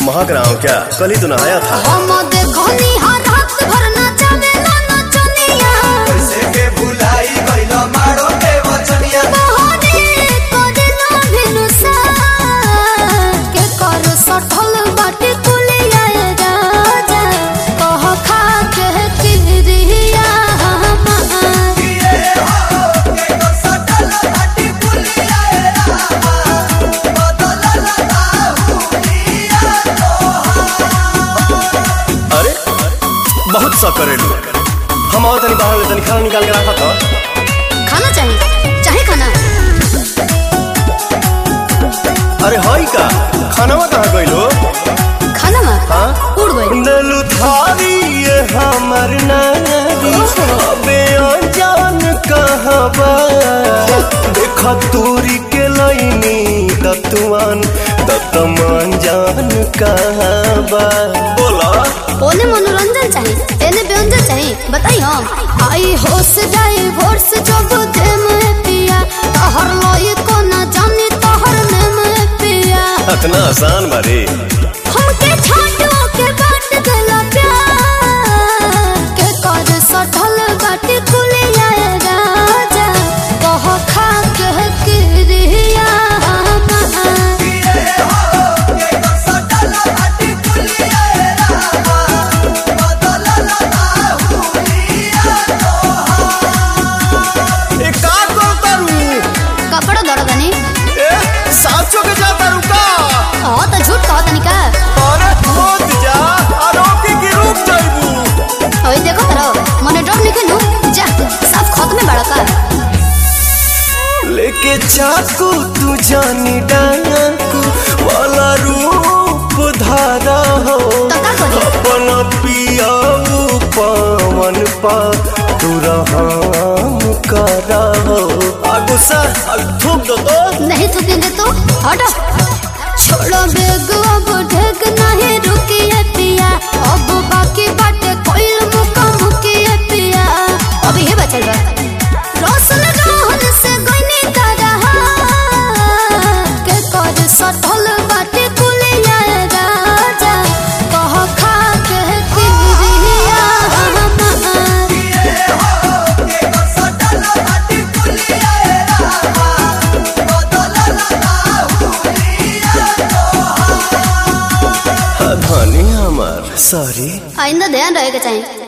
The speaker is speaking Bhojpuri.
महक रहा हूँ क्या? कल ही तो नहाया था। हम देखो रात भर नचावेला नचनिया, कैसे के भुलाई गइलो मारो के वचनिया। बहरे करेला भिनुसा के कर सठल बाटे कुलिया राजा, कह खा के किरिया हमार। ये हो के कर सटल बाटी कुलिया रामा, बदलल बाहुलिया तोहार। अरे बहुत सा करेलू। हम और तनी बाहर तनी खाना निकाल के रखा था। खाना चाहिए खाना। अरे हाई का खानावा कहाँ गइलो? खाना में हाँ उड़ गई। नलू थारी ये हमर नारी, अबे अनजान कहबा। देखा तूरी के लाइनी दतुआन दतमान जान कहबा। बोला ओने मनोरंजन चाहिए, एने व्यंजन चाहिए, बताई हम। आई होश जाई भोर से जब दे में पिया, तहर लोई को न जानी तहर ने में पिया। इतना आसान बारे। हमके छाटो के बाट देला प्यार, के कर सठल बाटी कुलिया राजा, कह खा के किरिया हमार। ये हो के कर सटल बाटी कुलिया रामा, बदलल बाहुलिया तोहार। ए का करतारू? कपड़ा दरदनी ए साचो के जातारू का? हाँ तो झूठ कहो तनिका। अरे मत जा, आरोपी की रुक जाइबू। ओए देखो तरह मने डर निके नु जा, सब खत में बड़ा का। लेके चाकू तू जानी डाकू वाला रूप धारा हो। तो का करी? अपन पियाऊ पवन पा तू रहम करा हो। गुस्सा थूक दो तो। नहीं थूकेंगे तो हटो। छोड़ो बेग अब ढेक नहीं रुकिए पिया, अब बाकी बाटे कोई मुका मुकिए पिया। अभी ये बचल बा रोशन रोहन से गइनी तरह, के कर सठल बाटे कुलिया राजा, कह खा के किरिया हमार। ये हो के कर सटल बाटी कुलिया रामा, बदलल बाहुलिया तोहार। धनी हमार सॉरी। आइंदा ध्यान रहेगा चाहिए।